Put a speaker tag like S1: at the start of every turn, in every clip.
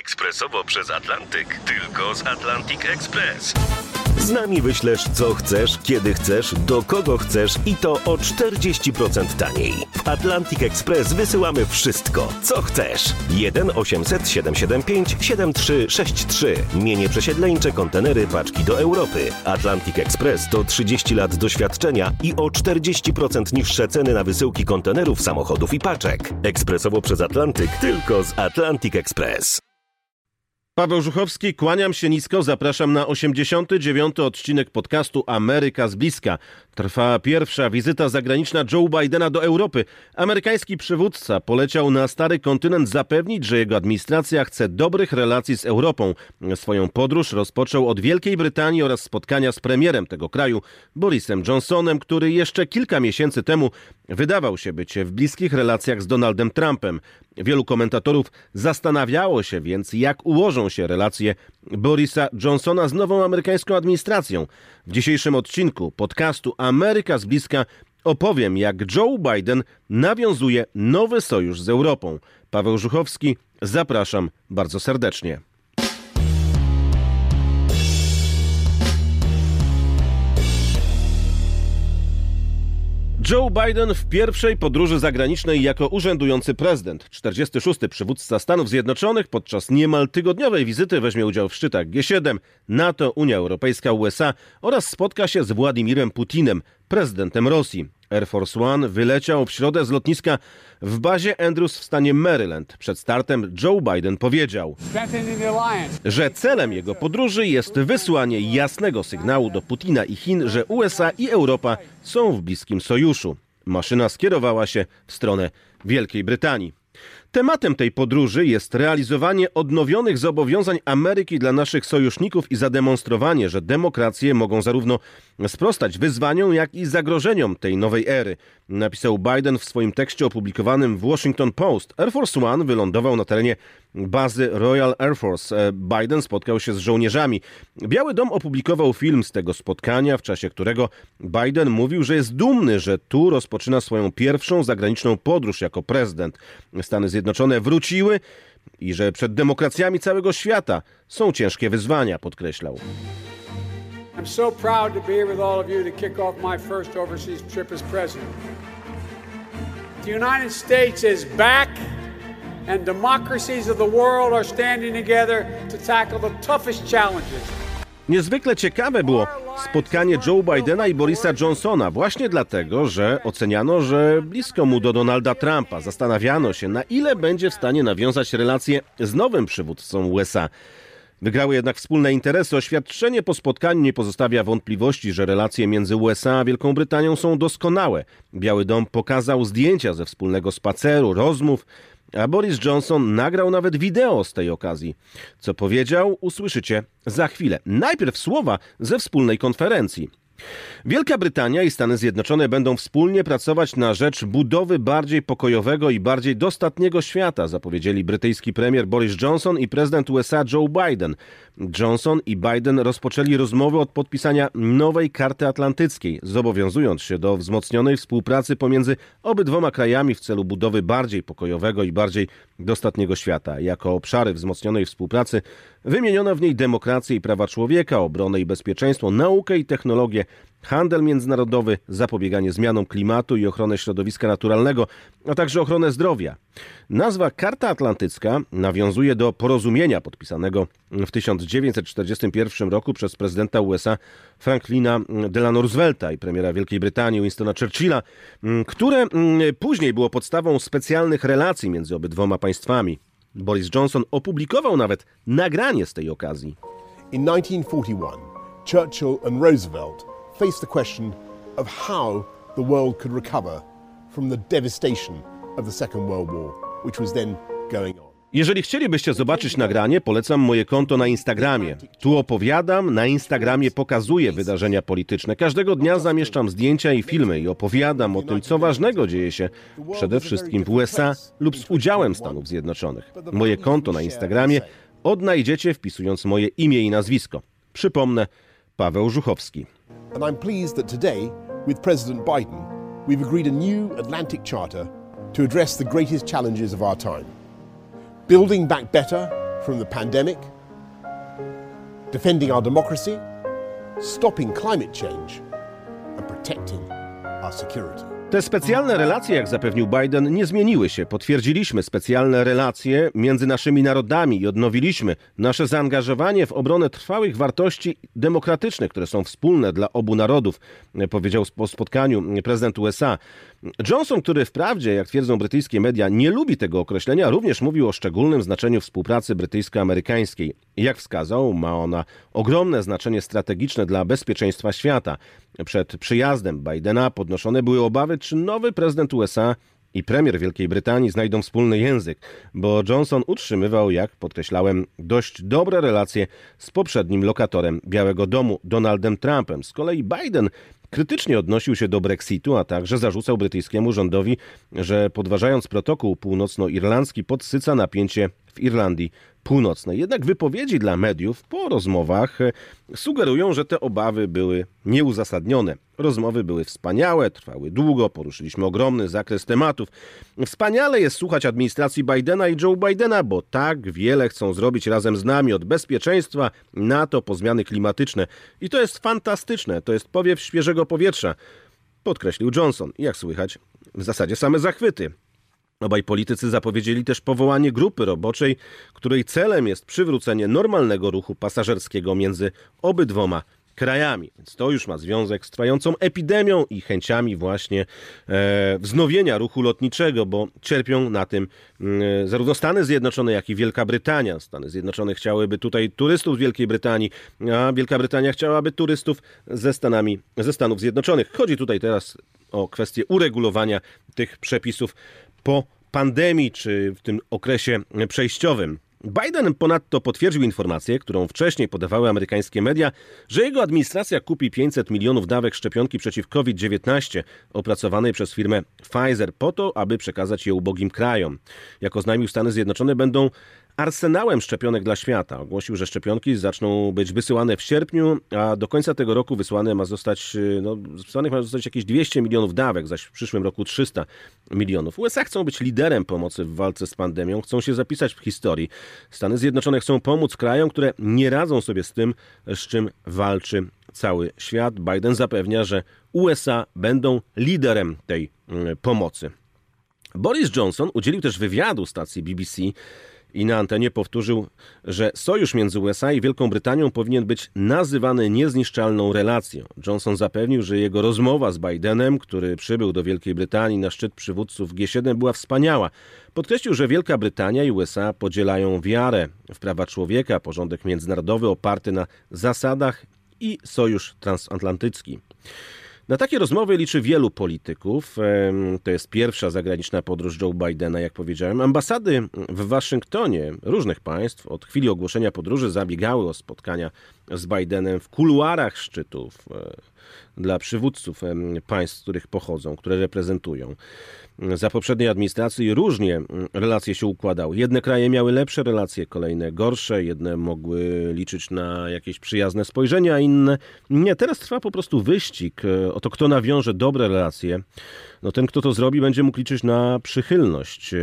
S1: Ekspresowo przez Atlantyk. Tylko z Atlantic Express.
S2: Z nami wyślesz co chcesz, kiedy chcesz, do kogo chcesz i to o 40% taniej. W Atlantic Express wysyłamy wszystko, co chcesz. 1 800 775 7363. Mienie przesiedleńcze, kontenery, paczki do Europy. Atlantic Express to 30 lat doświadczenia i o 40% niższe ceny na wysyłki kontenerów, samochodów i paczek. Ekspresowo przez Atlantyk, tylko z Atlantic Express.
S3: Paweł Żuchowski, kłaniam się nisko, zapraszam na 89. odcinek podcastu Ameryka z bliska. Trwa pierwsza wizyta zagraniczna Joe Bidena do Europy. Amerykański przywódca poleciał na stary kontynent zapewnić, że jego administracja chce dobrych relacji z Europą. Swoją podróż rozpoczął od Wielkiej Brytanii oraz spotkania z premierem tego kraju, Borisem Johnsonem, który jeszcze kilka miesięcy temu wydawał się być w bliskich relacjach z Donaldem Trumpem. Wielu komentatorów zastanawiało się więc, jak ułożą się relacje Borisa Johnsona z nową amerykańską administracją. W dzisiejszym odcinku podcastu Ameryka z bliska opowiem, jak Joe Biden nawiązuje nowy sojusz z Europą. Paweł Żuchowski, zapraszam bardzo serdecznie. Joe Biden w pierwszej podróży zagranicznej jako urzędujący prezydent. 46. przywódca Stanów Zjednoczonych podczas niemal tygodniowej wizyty weźmie udział w szczytach G7, NATO, Unia Europejska, USA oraz spotka się z Władimirem Putinem, prezydentem Rosji. Air Force One wyleciał w środę z lotniska w bazie Andrews w stanie Maryland. Przed startem Joe Biden powiedział, że celem jego podróży jest wysłanie jasnego sygnału do Putina i Chin, że USA i Europa są w bliskim sojuszu. Maszyna skierowała się w stronę Wielkiej Brytanii. Tematem tej podróży jest realizowanie odnowionych zobowiązań Ameryki dla naszych sojuszników i zademonstrowanie, że demokracje mogą zarówno sprostać wyzwaniom, jak i zagrożeniom tej nowej ery, napisał Biden w swoim tekście opublikowanym w Washington Post. Air Force One wylądował na terenie bazy Royal Air Force. Biden spotkał się z żołnierzami. Biały Dom opublikował film z tego spotkania, w czasie którego Biden mówił, że jest dumny, że tu rozpoczyna swoją pierwszą zagraniczną podróż jako prezydent. Stany Zjednoczone wróciły i że przed demokracjami całego świata są ciężkie wyzwania, podkreślał.
S4: I'm so proud to be here with all of you to kick off my first overseas trip as president. The United States is back and democracies of the world are standing together to tackle the toughest challenges.
S3: Niezwykle ciekawe było spotkanie Joe Bidena i Borisa Johnsona właśnie dlatego, że oceniano, że blisko mu do Donalda Trumpa. Zastanawiano się, na ile będzie w stanie nawiązać relacje z nowym przywódcą USA. Wygrały jednak wspólne interesy. Oświadczenie po spotkaniu nie pozostawia wątpliwości, że relacje między USA a Wielką Brytanią są doskonałe. Biały Dom pokazał zdjęcia ze wspólnego spaceru, rozmów, a Boris Johnson nagrał nawet wideo z tej okazji. Co powiedział, usłyszycie za chwilę. Najpierw słowa ze wspólnej konferencji. Wielka Brytania i Stany Zjednoczone będą wspólnie pracować na rzecz budowy bardziej pokojowego i bardziej dostatniego świata, zapowiedzieli brytyjski premier Boris Johnson i prezydent USA Joe Biden. Johnson i Biden rozpoczęli rozmowy od podpisania nowej karty atlantyckiej, zobowiązując się do wzmocnionej współpracy pomiędzy obydwoma krajami w celu budowy bardziej pokojowego i bardziej dostatniego świata. Jako obszary wzmocnionej współpracy wymieniono w niej demokrację i prawa człowieka, obronę i bezpieczeństwo, naukę i technologię, handel międzynarodowy, zapobieganie zmianom klimatu i ochronę środowiska naturalnego, a także ochronę zdrowia. Nazwa Karta Atlantycka nawiązuje do porozumienia podpisanego w 1941 roku przez prezydenta USA Franklina Delano Roosevelta i premiera Wielkiej Brytanii Winstona Churchilla, które później było podstawą specjalnych relacji między obydwoma państwami. Boris Johnson opublikował nawet nagranie z tej okazji.
S5: In 1941, Churchill and Roosevelt faced the question of how the world could recover from the devastation of the Second World War, which was then going on.
S3: Jeżeli chcielibyście zobaczyć nagranie, polecam moje konto na Instagramie. Tu opowiadam, na Instagramie pokazuję wydarzenia polityczne. Każdego dnia zamieszczam zdjęcia i filmy i opowiadam o tym, co ważnego dzieje się przede wszystkim w USA lub z udziałem Stanów Zjednoczonych. Moje konto na Instagramie odnajdziecie wpisując moje imię i nazwisko. Przypomnę, Paweł Żuchowski.
S5: And I'm pleased that today, with President Biden, we've agreed a new Atlantic Charter to address the greatest challenges of our time. Building back better from the pandemic, defending our democracy, stopping climate change, and protecting our security.
S3: Te specjalne relacje, jak zapewnił Biden, nie zmieniły się. Potwierdziliśmy specjalne relacje między naszymi narodami i odnowiliśmy nasze zaangażowanie w obronę trwałych wartości demokratycznych, które są wspólne dla obu narodów, powiedział po spotkaniu prezydent USA. Johnson, który wprawdzie, jak twierdzą brytyjskie media, nie lubi tego określenia, również mówił o szczególnym znaczeniu współpracy brytyjsko-amerykańskiej. Jak wskazał, ma ona ogromne znaczenie strategiczne dla bezpieczeństwa świata. Przed przyjazdem Bidena podnoszone były obawy, czy nowy prezydent USA i premier Wielkiej Brytanii znajdą wspólny język, bo Johnson utrzymywał, jak podkreślałem, dość dobre relacje z poprzednim lokatorem Białego Domu, Donaldem Trumpem. Z kolei Biden krytycznie odnosił się do Brexitu, a także zarzucał brytyjskiemu rządowi, że podważając protokół północnoirlandzki podsyca napięcie w Irlandii Północnej. Jednak wypowiedzi dla mediów po rozmowach sugerują, że te obawy były nieuzasadnione. Rozmowy były wspaniałe, trwały długo, poruszyliśmy ogromny zakres tematów. Wspaniale jest słuchać administracji Bidena i Joe Bidena, bo tak wiele chcą zrobić razem z nami, od bezpieczeństwa, NATO po zmiany klimatyczne. I to jest fantastyczne, to jest powiew świeżego powietrza, podkreślił Johnson. I jak słychać, w zasadzie same zachwyty. Obaj politycy zapowiedzieli też powołanie grupy roboczej, której celem jest przywrócenie normalnego ruchu pasażerskiego między obydwoma krajami. Więc to już ma związek z trwającą epidemią i chęciami właśnie wznowienia ruchu lotniczego, bo cierpią na tym zarówno Stany Zjednoczone, jak i Wielka Brytania. Stany Zjednoczone chciałyby tutaj turystów z Wielkiej Brytanii, a Wielka Brytania chciałaby turystów ze Stanów Zjednoczonych. Chodzi tutaj teraz o kwestię uregulowania tych przepisów po pandemii, czy w tym okresie przejściowym. Biden ponadto potwierdził informację, którą wcześniej podawały amerykańskie media, że jego administracja kupi 500 milionów dawek szczepionki przeciw COVID-19 opracowanej przez firmę Pfizer po to, aby przekazać je ubogim krajom. Jak oznajmił, Stany Zjednoczone będą arsenałem szczepionek dla świata. Ogłosił, że szczepionki zaczną być wysyłane w sierpniu, a do końca tego roku wysłanych ma zostać jakieś 200 milionów dawek, zaś w przyszłym roku 300 milionów. USA chcą być liderem pomocy w walce z pandemią, chcą się zapisać w historii. Stany Zjednoczone chcą pomóc krajom, które nie radzą sobie z tym, z czym walczy cały świat. Biden zapewnia, że USA będą liderem tej pomocy. Boris Johnson udzielił też wywiadu stacji BBC i na antenie powtórzył, że sojusz między USA i Wielką Brytanią powinien być nazywany niezniszczalną relacją. Johnson zapewnił, że jego rozmowa z Bidenem, który przybył do Wielkiej Brytanii na szczyt przywódców G7, była wspaniała. Podkreślił, że Wielka Brytania i USA podzielają wiarę w prawa człowieka, porządek międzynarodowy oparty na zasadach i sojusz transatlantycki. Na takie rozmowy liczy wielu polityków. To jest pierwsza zagraniczna podróż Joe Bidena, jak powiedziałem. Ambasady w Waszyngtonie różnych państw od chwili ogłoszenia podróży zabiegały o spotkania z Bidenem w kuluarach szczytów dla przywódców państw, z których pochodzą, które reprezentują. Za poprzedniej administracji różnie relacje się układały. Jedne kraje miały lepsze relacje, kolejne gorsze. Jedne mogły liczyć na jakieś przyjazne spojrzenia, a inne nie. Teraz trwa po prostu wyścig o to, kto nawiąże dobre relacje. No ten, kto to zrobi, będzie mógł liczyć na przychylność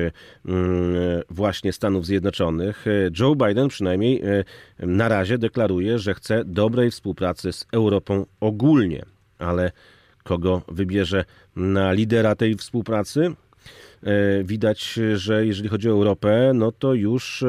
S3: właśnie Stanów Zjednoczonych. Joe Biden przynajmniej na razie deklaruje, że chce dobrej współpracy z Europą ogólnie. Ale kogo wybierze na lidera tej współpracy? Widać, że jeżeli chodzi o Europę, no to już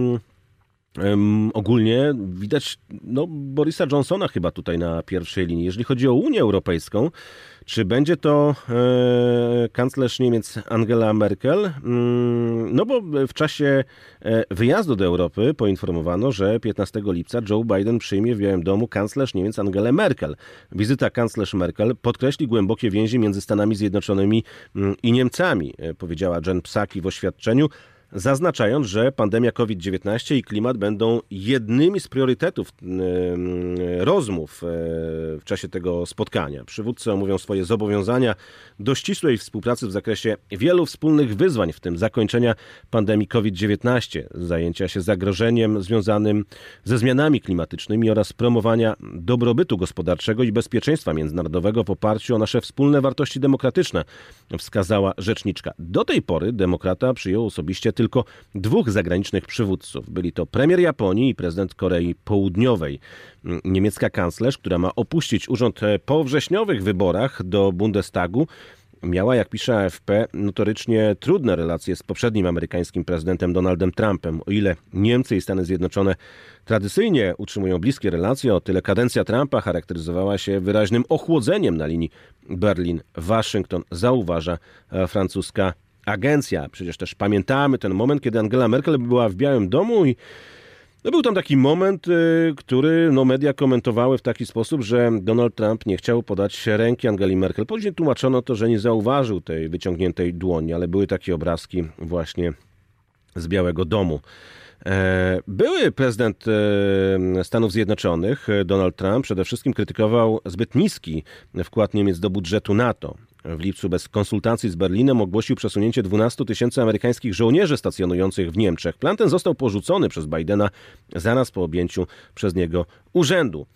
S3: ogólnie widać Borisa Johnsona chyba tutaj na pierwszej linii. Jeżeli chodzi o Unię Europejską, czy będzie to kanclerz Niemiec Angela Merkel? No bo w czasie wyjazdu do Europy poinformowano, że 15 lipca Joe Biden przyjmie w Białym Domu kanclerz Niemiec Angelę Merkel. Wizyta kanclerz Merkel podkreśli głębokie więzi między Stanami Zjednoczonymi i Niemcami, powiedziała Jen Psaki w oświadczeniu, zaznaczając, że pandemia COVID-19 i klimat będą jednymi z priorytetów rozmów w czasie tego spotkania. Przywódcy omówią swoje zobowiązania do ścisłej współpracy w zakresie wielu wspólnych wyzwań, w tym zakończenia pandemii COVID-19, zajęcia się zagrożeniem związanym ze zmianami klimatycznymi oraz promowania dobrobytu gospodarczego i bezpieczeństwa międzynarodowego w oparciu o nasze wspólne wartości demokratyczne, wskazała rzeczniczka. Do tej pory demokrata przyjął osobiście tylko dwóch zagranicznych przywódców. Byli to premier Japonii i prezydent Korei Południowej. Niemiecka kanclerz, która ma opuścić urząd po wrześniowych wyborach do Bundestagu, miała, jak pisze AFP, notorycznie trudne relacje z poprzednim amerykańskim prezydentem Donaldem Trumpem. O ile Niemcy i Stany Zjednoczone tradycyjnie utrzymują bliskie relacje, o tyle kadencja Trumpa charakteryzowała się wyraźnym ochłodzeniem na linii Berlin-Waszyngton, zauważa francuska agencja. Przecież też pamiętamy ten moment, kiedy Angela Merkel była w Białym Domu i był tam taki moment, który media komentowały w taki sposób, że Donald Trump nie chciał podać ręki Angeli Merkel. Później tłumaczono to, że nie zauważył tej wyciągniętej dłoni, ale były takie obrazki właśnie z Białego Domu. Były prezydent Stanów Zjednoczonych, Donald Trump, przede wszystkim krytykował zbyt niski wkład Niemiec do budżetu NATO. W lipcu bez konsultacji z Berlinem ogłosił przesunięcie 12 000 amerykańskich żołnierzy stacjonujących w Niemczech. Plan ten został porzucony przez Bidena zaraz po objęciu przez niego urzędu.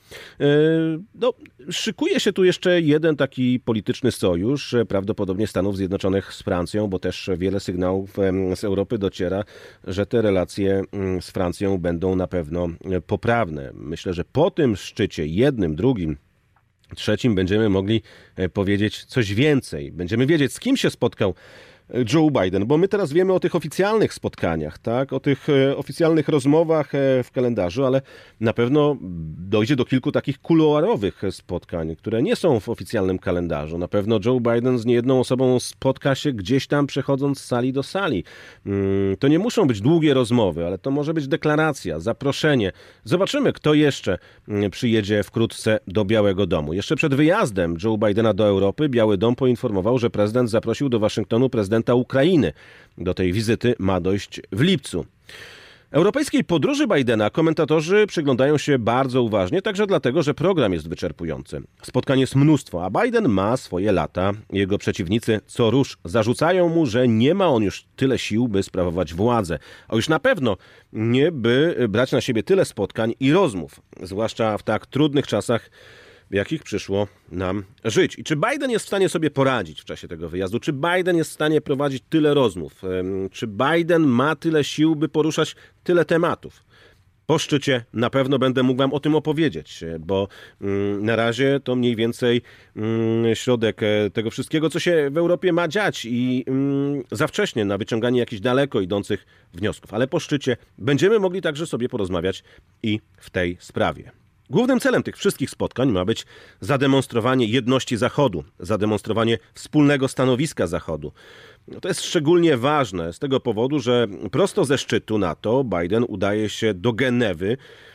S3: Szykuje się tu jeszcze jeden taki polityczny sojusz, prawdopodobnie Stanów Zjednoczonych z Francją, bo też wiele sygnałów z Europy dociera, że te relacje z Francją będą na pewno poprawne. Myślę, że po tym szczycie, jednym, drugim, trzecim, będziemy mogli powiedzieć coś więcej. Będziemy wiedzieć, z kim się spotkał Joe Biden, bo my teraz wiemy o tych oficjalnych spotkaniach, tak? O tych oficjalnych rozmowach w kalendarzu, ale na pewno dojdzie do kilku takich kuluarowych spotkań, które nie są w oficjalnym kalendarzu. Na pewno Joe Biden z niejedną osobą spotka się gdzieś tam przechodząc z sali do sali. To nie muszą być długie rozmowy, ale to może być deklaracja, zaproszenie. Zobaczymy, kto jeszcze przyjedzie wkrótce do Białego Domu. Jeszcze przed wyjazdem Joe Bidena do Europy Biały Dom poinformował, że prezydent zaprosił do Waszyngtonu prezydenta Ukrainy. Do tej wizyty ma dojść w lipcu. Europejskiej podróży Bidena komentatorzy przyglądają się bardzo uważnie, także dlatego, że program jest wyczerpujący. Spotkań jest mnóstwo, a Biden ma swoje lata. Jego przeciwnicy co rusz zarzucają mu, że nie ma on już tyle sił, by sprawować władzę. A już na pewno nie by brać na siebie tyle spotkań i rozmów, zwłaszcza w tak trudnych czasach, w jakich przyszło nam żyć. I czy Biden jest w stanie sobie poradzić w czasie tego wyjazdu? Czy Biden jest w stanie prowadzić tyle rozmów? Czy Biden ma tyle sił, by poruszać tyle tematów? Po szczycie na pewno będę mógł wam o tym opowiedzieć, bo na razie to mniej więcej środek tego wszystkiego, co się w Europie ma dziać i za wcześnie na wyciąganie jakichś daleko idących wniosków. Ale po szczycie będziemy mogli także sobie porozmawiać i w tej sprawie. Głównym celem tych wszystkich spotkań ma być zademonstrowanie jedności Zachodu, zademonstrowanie wspólnego stanowiska Zachodu. To jest szczególnie ważne z tego powodu, że prosto ze szczytu NATO Biden udaje się do Genewy,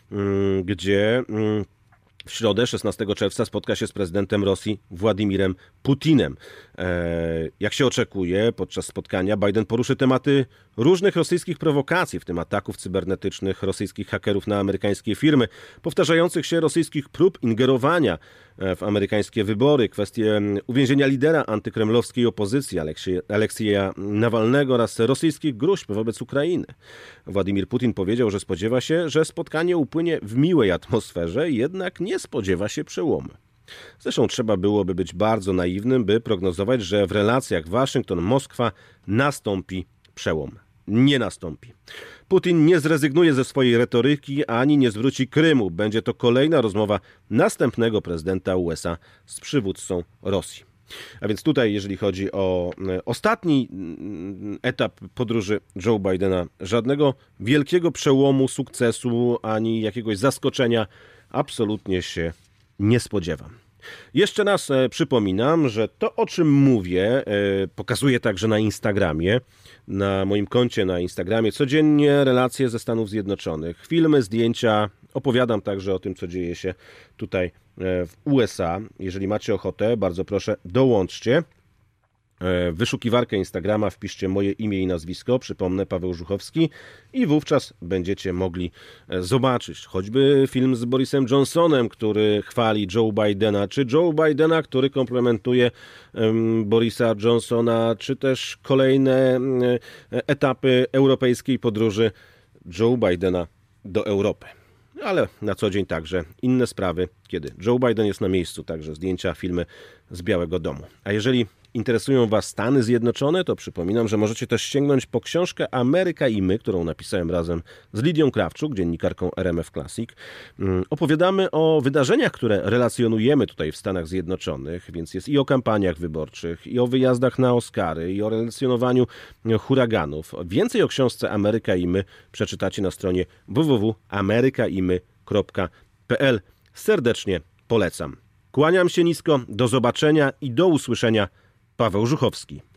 S3: gdzie w środę, 16 czerwca, spotka się z prezydentem Rosji Władimirem Putinem. Jak się oczekuje, podczas spotkania Biden poruszy tematy różnych rosyjskich prowokacji, w tym ataków cybernetycznych rosyjskich hakerów na amerykańskie firmy, powtarzających się rosyjskich prób ingerowania w amerykańskie wybory, kwestie uwięzienia lidera antykremlowskiej opozycji Aleksieja Nawalnego oraz rosyjskich gróźb wobec Ukrainy. Władimir Putin powiedział, że spodziewa się, że spotkanie upłynie w miłej atmosferze, jednak nie spodziewa się przełomu. Zresztą trzeba byłoby być bardzo naiwnym, by prognozować, że w relacjach Waszyngton-Moskwa nastąpi przełom. Nie nastąpi. Putin nie zrezygnuje ze swojej retoryki, ani nie zwróci Krymu. Będzie to kolejna rozmowa następnego prezydenta USA z przywódcą Rosji. A więc tutaj, jeżeli chodzi o ostatni etap podróży Joe Bidena, żadnego wielkiego przełomu, sukcesu, ani jakiegoś zaskoczenia absolutnie się nie spodziewam. Jeszcze raz przypominam, że to, o czym mówię, pokazuję także na Instagramie, na moim koncie na Instagramie, codziennie relacje ze Stanów Zjednoczonych, filmy, zdjęcia, opowiadam także o tym, co dzieje się tutaj w USA. Jeżeli macie ochotę, bardzo proszę, dołączcie. W wyszukiwarkę Instagrama wpiszcie moje imię i nazwisko, przypomnę, Paweł Żuchowski, i wówczas będziecie mogli zobaczyć choćby film z Borisem Johnsonem, który chwali Joe Bidena, czy Joe Bidena, który komplementuje Borisa Johnsona, czy też kolejne etapy europejskiej podróży Joe Bidena do Europy. Ale na co dzień także inne sprawy, kiedy Joe Biden jest na miejscu, także zdjęcia, filmy z Białego Domu. A jeżeli interesują Was Stany Zjednoczone, to przypominam, że możecie też sięgnąć po książkę Ameryka i my, którą napisałem razem z Lidią Krawczuk, dziennikarką RMF Classic. Opowiadamy o wydarzeniach, które relacjonujemy tutaj w Stanach Zjednoczonych, więc jest i o kampaniach wyborczych, i o wyjazdach na Oscary, i o relacjonowaniu huraganów. Więcej o książce Ameryka i my przeczytacie na stronie www.amerykaimy.pl. Serdecznie polecam. Kłaniam się nisko, do zobaczenia i do usłyszenia. Paweł Żuchowski.